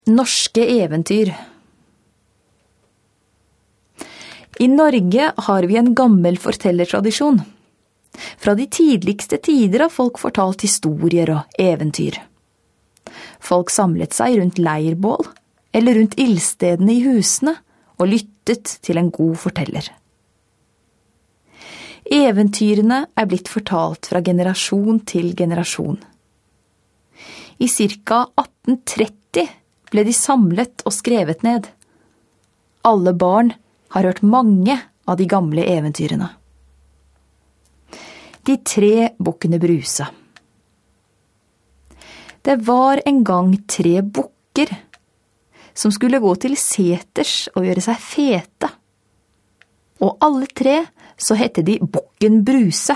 Norske eventyr. I Norge har vi en gammel fortellertradisjon. Fra de tidligste tider har folk fortalt historier og eventyr. Folk samlet seg rundt leirbål eller rundt ildstedene i husene og lyttet til en god forteller. Eventyrene er blitt fortalt fra generasjon til generasjon. I ca. 1830 ble de samlet og skrevet ned. Alle barn har hørt mange av de gamle eventyrene. De 3 bukkene Bruse. Det var en gang 3 bukker som skulle gå til seters og gjøre seg fete. Og alle 3 så hette de bukken Bruse.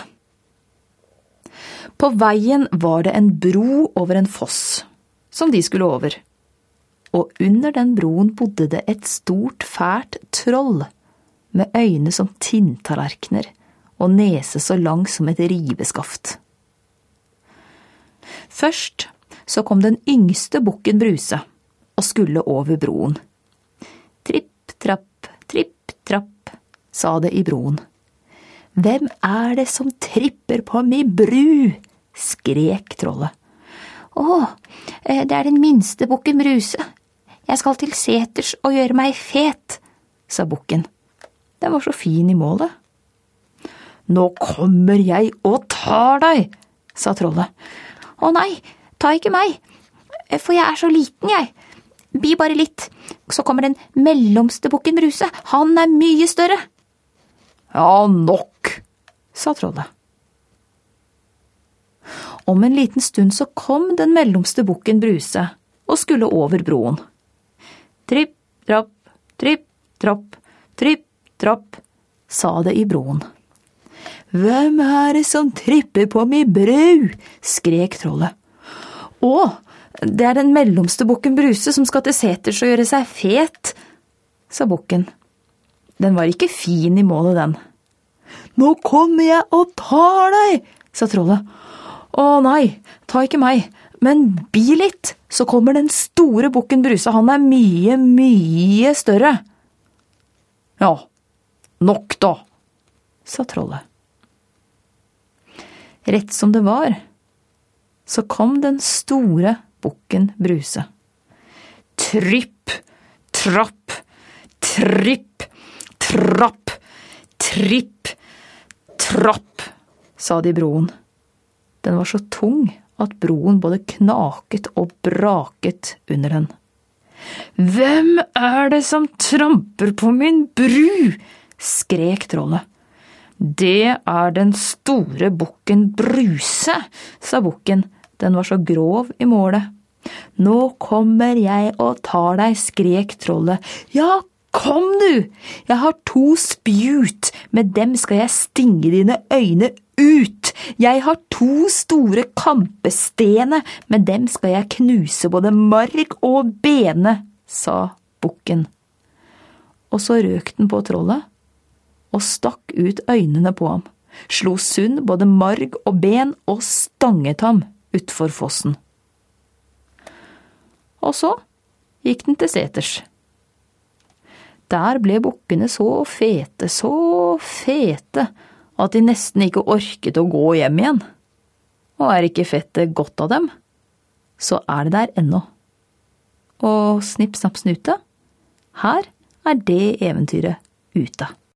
På veien var det en bro over en foss som de skulle over. Og under den broen bodde det et stort, fælt troll med øyne som tinntallerkener og nese så lang som et riveskaft. Først så kom den yngste bukken Bruse og skulle over broen. Tripp, trapp, sa det i broen. «Hvem er det som tripper på mi bru?» skrek trollet. Det er den minste bukken Bruse. Jeg skal til seters og gjøre meg fet, sa bukken. Den var så fin i målet. Nå kommer jeg og tar deg, sa trollet. Å nei, ta ikke meg, for jeg er så liten jeg. Bi bare litt, så kommer den mellomste bukken Bruse. Han er mye større. Ja, nok, sa trollet. Om en liten stund så kom den mellomste bukken Bruse og skulle over broen. Tripp, trapp, tripp, trapp, sa det i broen. Hvem er det som tripper på min bru? Skrek trollet. Det er den mellomste bukken Bruse som skal til seters og gjøre seg fet, sa bukken. Den var ikke fin i målet, den. Nå kommer jeg og tar deg, sa trollet. Å nei, ta ikke meg, men bi litt, så kommer den store bukken Bruse, han er mye, mye større. Ja, nok da, sa trollet. Rett som det var, så kom den store bukken Bruse. Tripp, trapp, tripp, trapp, tripp, trapp, sa det i broen. Den var så tung at broen både knaket og braket under den. Hvem er det som tramper på min bru? Skrek trollet. Det er den store bukken Bruse, sa bukken. Den var så grov i målet. Nå kommer jeg og tar deg, skrek trollet. Ja, kom du! Jeg har 2 spjut, med dem skal jeg stinge dine øyne ut. Jeg har 2 store kampestene, med dem skal jeg knuse både marg og bene, sa bukken. Og så røk den på trollet, og stakk ut øynene på ham, slo sund både marg og ben og stanget ham utfor fossen. Og så gikk den til seters. Der ble bukkene så fete, at de nesten ikke orket å gå hjem igjen. Og er ikke fettet godt av dem, så er det der ennå. Og snipp, snapp, snute, her er det eventyret ute.